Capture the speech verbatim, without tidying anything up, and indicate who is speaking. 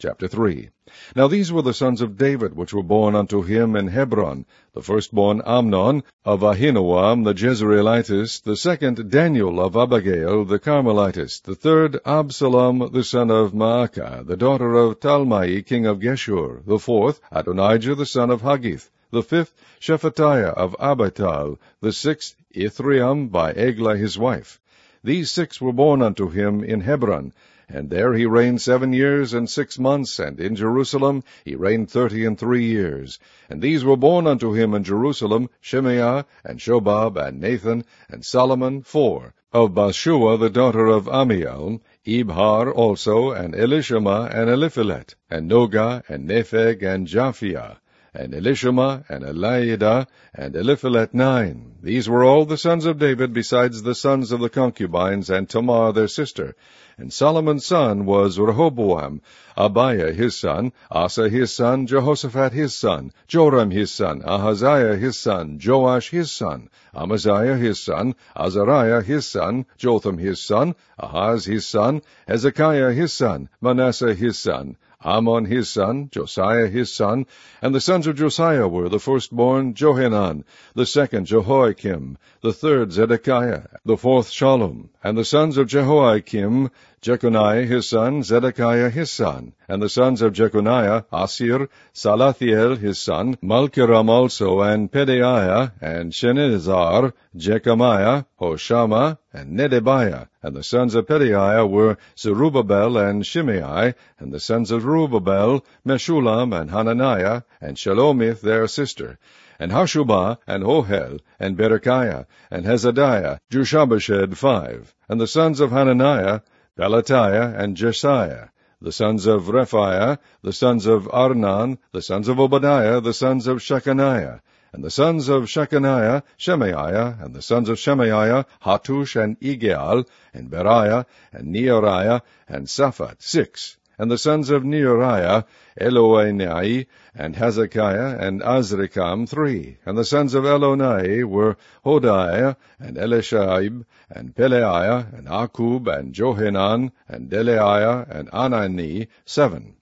Speaker 1: Chapter three. Now these were the sons of David, which were born unto him in Hebron: the firstborn Amnon, of Ahinoam the Jezreelitess; the second Daniel of Abigail the Carmelitess; the third Absalom the son of Maacah, the daughter of Talmai king of Geshur; the fourth Adonijah the son of Haggith; the fifth Shephatiah of Abital; the sixth Ithream by Eglah his wife. These six were born unto him in Hebron. And there he reigned seven years and six months, and in Jerusalem he reigned thirty and three years. And these were born unto him in Jerusalem, Shemaiah, and Shobab, and Nathan, and Solomon, four. Of Bathshua the daughter of Amiel, Ibhar also, and Elishama, and Eliphelet, and Nogah, and Nepheg, and Japhia, and Elishama, and Eliada, and Eliphelet nine. These were all the sons of David, besides the sons of the concubines, and Tamar their sister. And Solomon's son was Rehoboam, Abiah his son, Asa his son, Jehoshaphat his son, Joram his son, Ahaziah his son, Joash his son, Amaziah his son, Azariah his son, Jotham his son, Ahaz his son, Hezekiah his son, Manasseh his son, Amon his son, Josiah his son. And the sons of Josiah were: the firstborn Johanan, the second Jehoiakim, the third Zedekiah, the fourth Shallum. And the sons of Jehoiakim, Jeconiah his son, Zedekiah his son. And the sons of Jeconiah, Asir, Salathiel his son, Malkiram also, and Pedaiah, and Shenazar, Jechamiah, Hoshama, and Nedebiah. And the sons of Pedaiah were Zerubbabel and Shimei. And the sons of Zerubbabel, Meshullam, and Hananiah, and Shelomith their sister, and Hashubah, and Ohel, and Berechiah, and Hezadiah, Jushabashad five. And the sons of Hananiah, Pelatiah, and Jesiah. The sons of Rephaiah, the sons of Arnan, the sons of Obadiah, the sons of Shechaniah. And the sons of Shechaniah, Shemaiah, and the sons of Shemaiah, Hattush, and Igeal, and Beriah, and Neariah, and Saphat, six. And the sons of Neariah, Eloenai, and Hezekiah, and Azrikam, three. And the sons of Elonai were Hodiah, and Elishaib, and Peleiah, and Akub, and Johanan, and Delaiah, and Anani, seven.